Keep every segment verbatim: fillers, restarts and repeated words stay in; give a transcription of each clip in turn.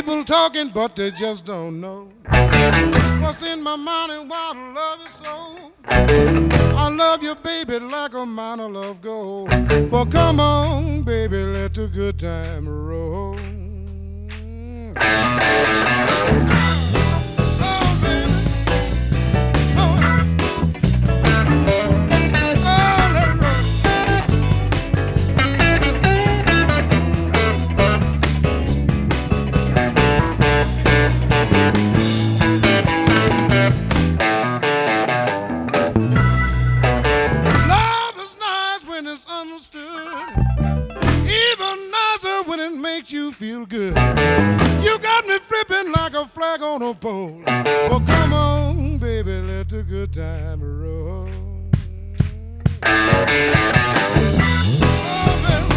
People talking, but they just don't know what's in my mind and why I love you so. I love you, baby, like a mine of love gold. But come on, baby, let the good time roll. Oh, baby. Oh, oh let it roll. Love is nice when it's understood, even nicer when it makes you feel good. You got me flipping like a flag on a pole. Well, come on, baby, let the good time roll. Oh, baby.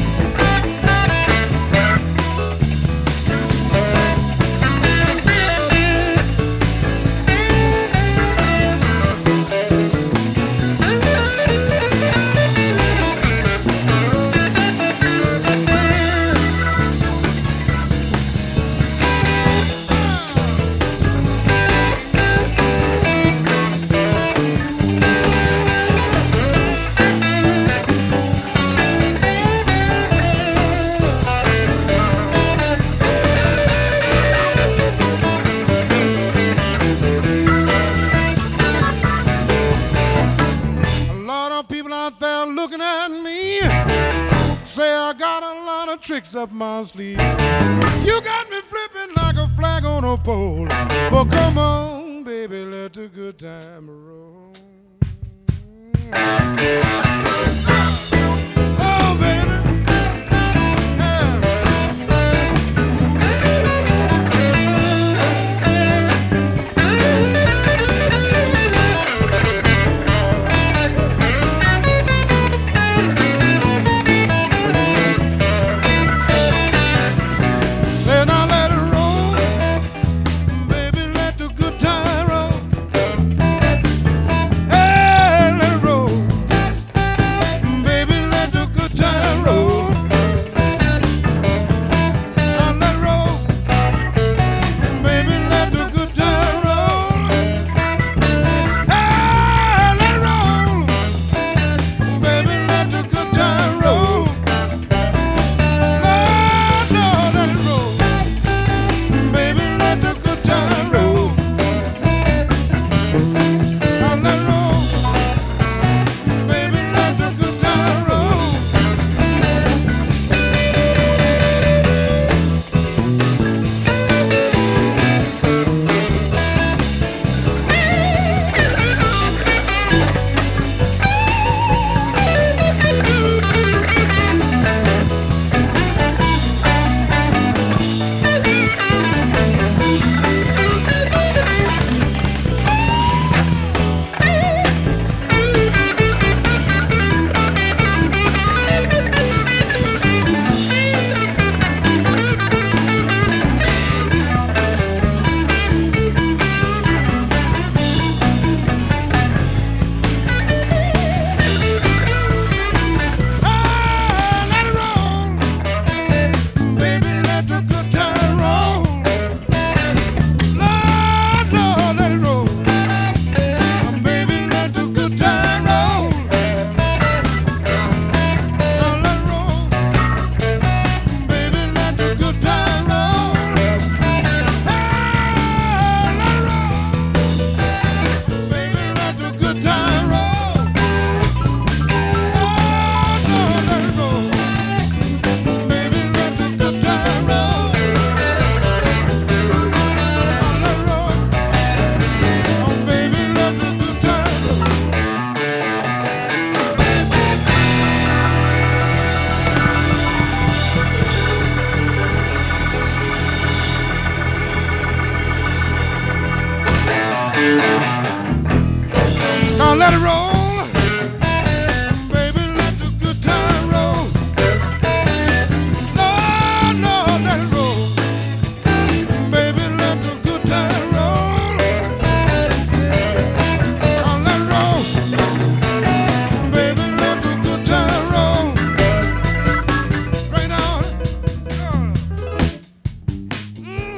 Looking at me, say I got a lot of tricks up my sleeve. You got me flipping like a flag on a pole. But come on, baby, let the good time roll. Oh, baby. Now let it roll, baby, let the good time roll. Lord, Lord, let it roll, baby, let the good time roll. Now let it roll, baby, let the good time roll. Right on. Mm.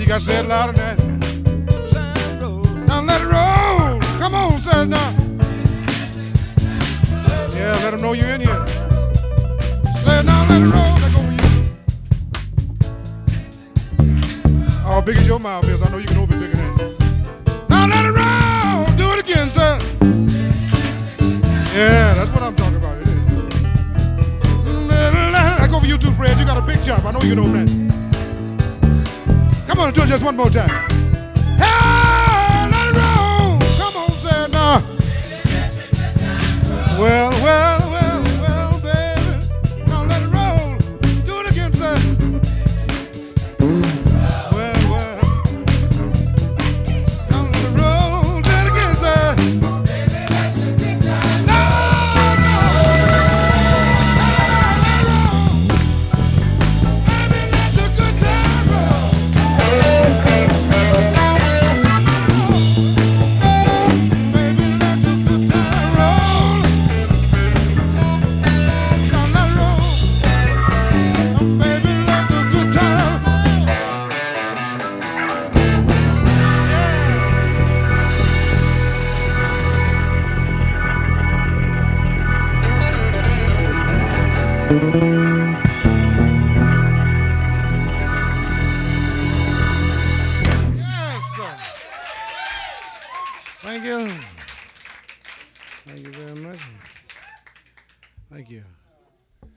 got to say it louder than that. Now let it roll. Come on, say it now. Yeah, let them know you're in here. Say it now, let it roll. Let go for you. How big is your mouth is? I know you can open bigger than that. Now let it roll. Do it again, sir. Yeah, that's what I'm talking about. It is. Let go for you too, Fred. You got a big chop. I know you can open that. Come on, do it just one more time. Hey, let it roll. Come on, say it now. Well, well, well, well, baby. Now let it roll. Do it again, sir. Well, well. Now let it roll. Do it again, sir. No, no. Baby, let the good time roll. Baby, let the good time roll. Now let it roll. Baby, let the good time roll. Yes, sir. Thank you. Thank you very much. Thank you.